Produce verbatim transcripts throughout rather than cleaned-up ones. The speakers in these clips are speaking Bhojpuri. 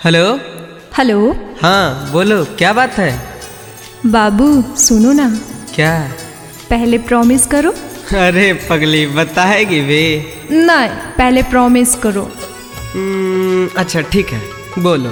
हेलो। हेलो। हाँ बोलो, क्या बात है? बाबू सुनो ना। क्या? पहले प्रॉमिस करो। अरे पगली, बताएगी वे? नहीं, पहले प्रॉमिस करो। हम्म, अच्छा ठीक है, बोलो।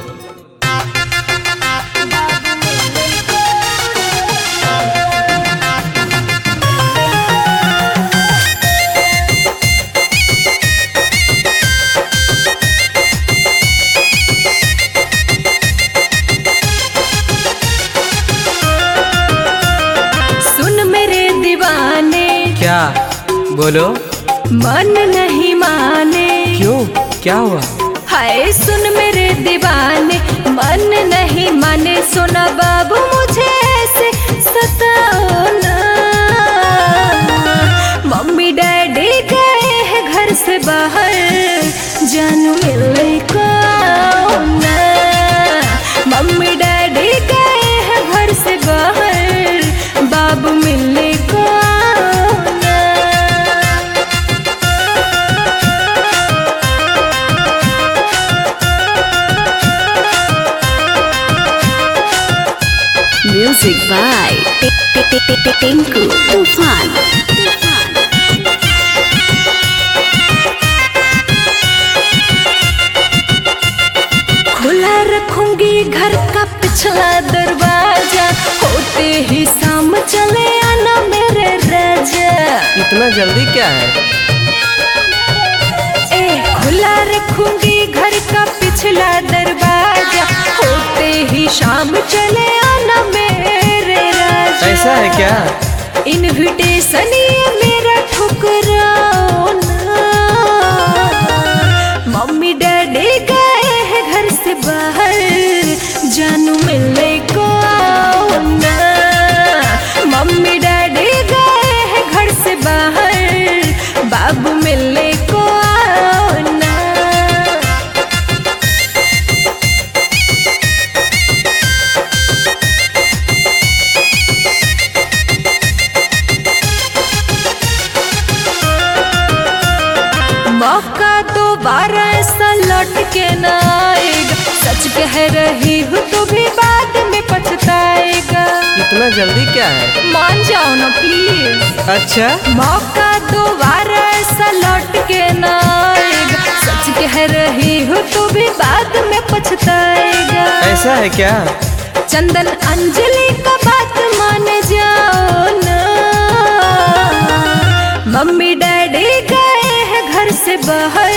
क्या? बोलो। मन नहीं माने। क्यों, क्या हुआ? हाय सुन मेरे दीवाने, मन नहीं माने। सुना बाबू मुझे ऐसे सताओ ना। मम्मी डैडी गए हैं घर से बाहर, जानू मिलने को आओ ना। मम्मी डैडी गए हैं घर से बाहर, बाबू मिलने को Music by Tinku Tufan. खुला रखूंगी घर का पिछला दरवाजा, होते ही शाम चले आना मेरे राजा। इतना जल्दी क्या है? ए खुला रखूंगी घर का पिछला दरवाजा, होते ही शाम चले आना मेरे राजा। ऐसा है क्या? इनविटेशन ये मेरा ठुकराओ ना। मम्मी डैडी गए हैं घर से बाहर, जानू मिलने को आओ ना। मम्मी डैडी गए हैं घर से बाहर, बाबू मिलने को आओ ना। मौका दोबारा ऐसा लौट के न आएगा, सच कह रही हूँ तो भी बाद में पछताएगा। इतना जल्दी क्या है? मान जाओ ना प्लीज। अच्छा। मौका दोबारा ऐसा लौट के न आएगा, सच कह रही हूँ तो भी बाद में पछताएगा। ऐसा है क्या? चंदन अंजलि का बात मान जाओ ना। मम्मी डैडी गए हैं घर से बाहर,